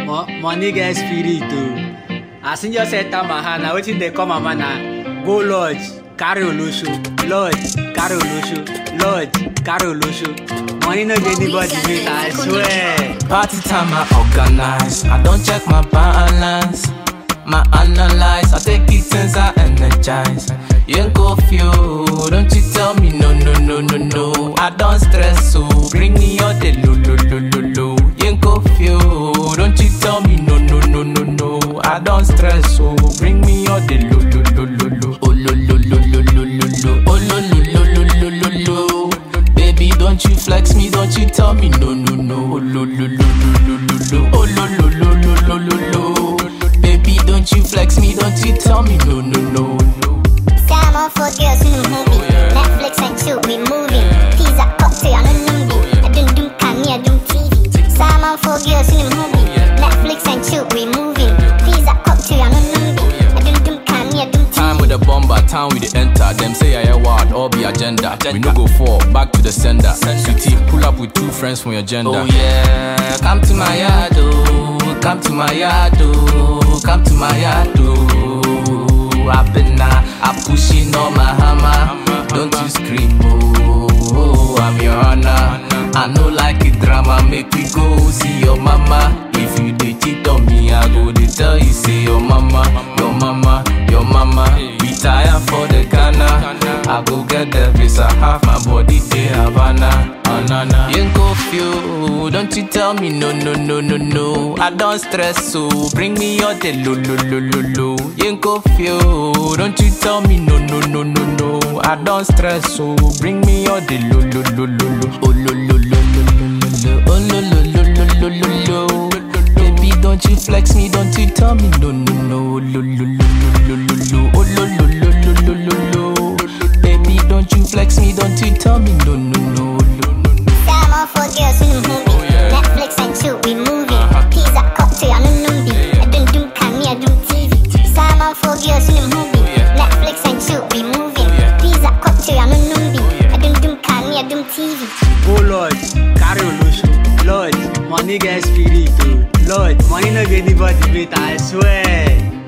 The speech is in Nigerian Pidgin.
Money get spirit too. As in just enter my hand, now wetin dey come my man na go lodge, carry olosho, lodge, carry olosho, lodge, carry olosho. Money no get anybody with, I swear. Party time I organize, I don't check my balance, my analyze, I take it since I energize. You ain't go few, don't you tell me no. I don't stress, so bring me all the lo. You ain't go few, don't you tell me no. I don't stress, so bring me all the lo. Oh lo. Baby, don't you flex me, don't you tell me no. Oh lo. Baby, don't you flex me, don't you tell me no. Say I'm all for girls in the movie. Netflix and chill, we moving. Pizza, cocktail, I don't know. I don't do candy, I do TV. Say I'm all for girls in the movie. Netflix and chill, we moving. Pizza, cocktail, I don't know. I don't do candy, I do TV. Time with the bomber, time with the enter. Them say I wild, all be agenda. We no go fall, back to the sender. Sweetie, pull up with two friends from your gender. Oh yeah, come to my yard, oh. Come to my yard, oh. Come to my yard, oh. I pushing on my hammer. Don't you scream, oh, I'm your honor. I know like a drama, make me go see your mama. If you dey cheat on me, I go dey tell you say your mama. We tire for the Ghana. I go get the visa, half my body dey Havana. You ain't go few, don't you tell me no. I don't stress, so bring me all the lo. You ain't go few, don't you tell me no. I don't stress, so bring me all the lo. Oh lo. Baby, don't you flex me, don't you tell me no. Oh lo. Baby, don't you flex me, don't you tell me no. Say I'm all for girls in the movie. Netflix and chill, we moving. Pizza, cocktail, I don't know. I don't do candy, I do TV. Say I'm all for girls in the movie. Netflix and chill, we moving. Pizza, cocktail, I don't know. I don't do candy, I do TV. Go lodge, carry olosho, lodge. Money get spirit too. Lodge, money no get anybody with, I swear.